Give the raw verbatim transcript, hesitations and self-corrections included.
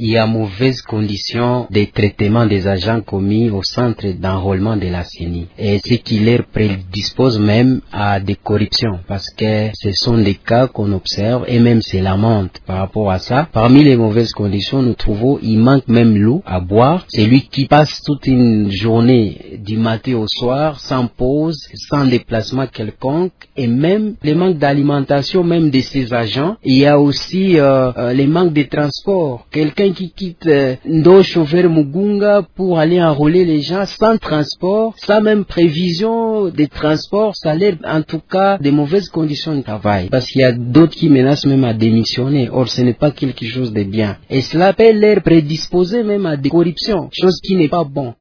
il y a mauvaises conditions de traitement des agents commis au centre d'enrôlement de la C E N I. Et ce qui leur prédispose même à des corruptions, parce que ce sont des cas qu'on observe et même c'est lamente par rapport à ça. Parmi les mauvaises conditions, nous trouvons il manque même l'eau à boire. C'est lui qui passe toute une journée du matin au soir sans pause, sans déplacement quelconque, et même le manque d'alimentation même de ses agents. Il y a aussi euh, euh, les manques de transport. Quelqu'un qui quitte euh, Ndo Chauffeur Mugunga pour aller enrôler les gens sans transport, sans même prévision de transport, ça l'air en tout cas des mauvaises conditions de travail. Parce qu'il y a d'autres qui menacent même à démissionner. Or, ce n'est pas quelque chose de bien. Et cela peut leur prédisposer même à des corruptions, chose qui n'est pas bon.